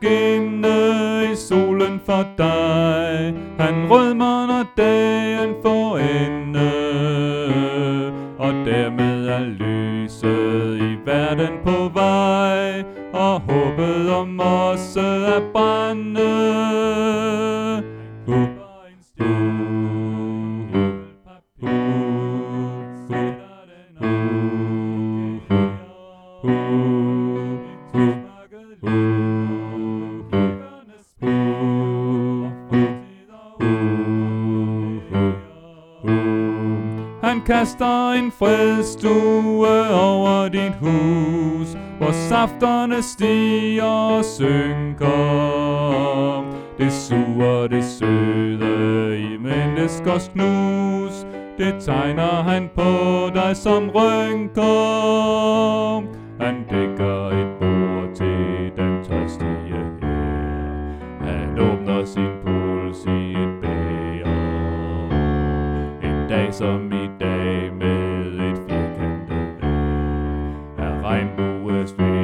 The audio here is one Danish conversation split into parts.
skinne i solen for dig. Han rødmer, når dagen får ende, og dermed er lyset i verden på vej, og håbet om os er brænde. Han kaster en fredstue over dit hus, hvor safterne stiger og synker. Det sure, det søde i menneskers knus, det tegner han på dig som rynker. Han dækker et bord til den tørstige her. Han åbner sin puls i et bæger. En dag som i dag med et firkantet vejr, er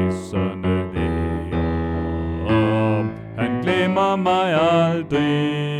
regnbuesvisserne læger. Han glemmer mig aldrig.